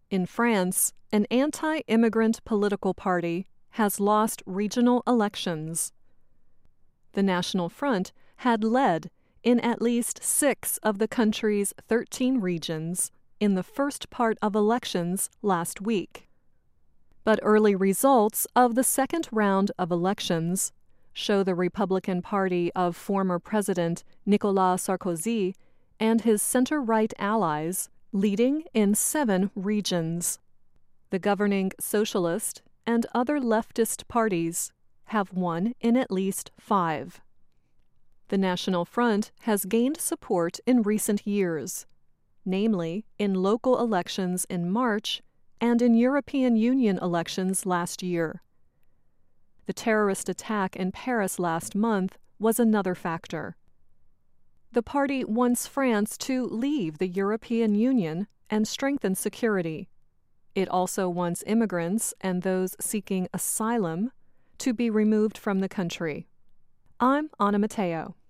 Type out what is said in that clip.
In France, an anti-immigrant political party has lost regional elections. The National Front had led in at least 6 of the country's 13 regions in the first part of elections last week. But early results of the second round of elections show the Republican Party of former President Nicolas Sarkozy and his center-right allies leading in 7 regions. The governing socialist and other leftist parties have won in at least 5. The National Front has gained support in recent years, namely in local elections in March and in European Union elections last year. The terrorist attack in Paris last month was another factor. The party wants France to leave the European Union and strengthen security. It also wants immigrants and those seeking asylum to be removed from the country. I'm Anna Matteo.